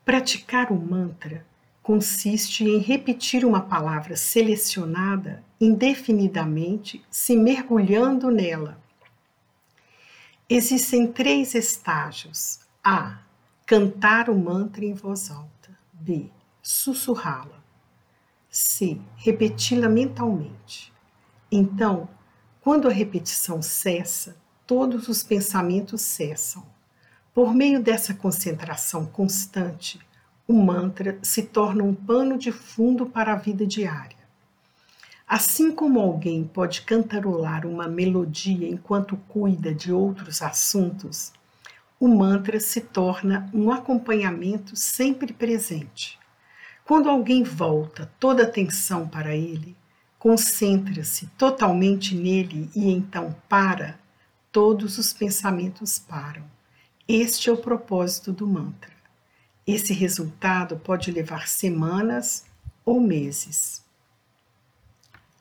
Praticar o mantra consiste em repetir uma palavra selecionada indefinidamente, se mergulhando nela. Existem 3 estágios: A. Cantar o mantra em voz alta. B. Sussurrá-la. C. Repeti-la mentalmente. Então, quando a repetição cessa, todos os pensamentos cessam. Por meio dessa concentração constante, o mantra se torna um pano de fundo para a vida diária. Assim como alguém pode cantarolar uma melodia enquanto cuida de outros assuntos, o mantra se torna um acompanhamento sempre presente. Quando alguém volta toda a atenção para ele, concentra-se totalmente nele e então para, todos os pensamentos param. Este é o propósito do mantra. Esse resultado pode levar semanas ou meses.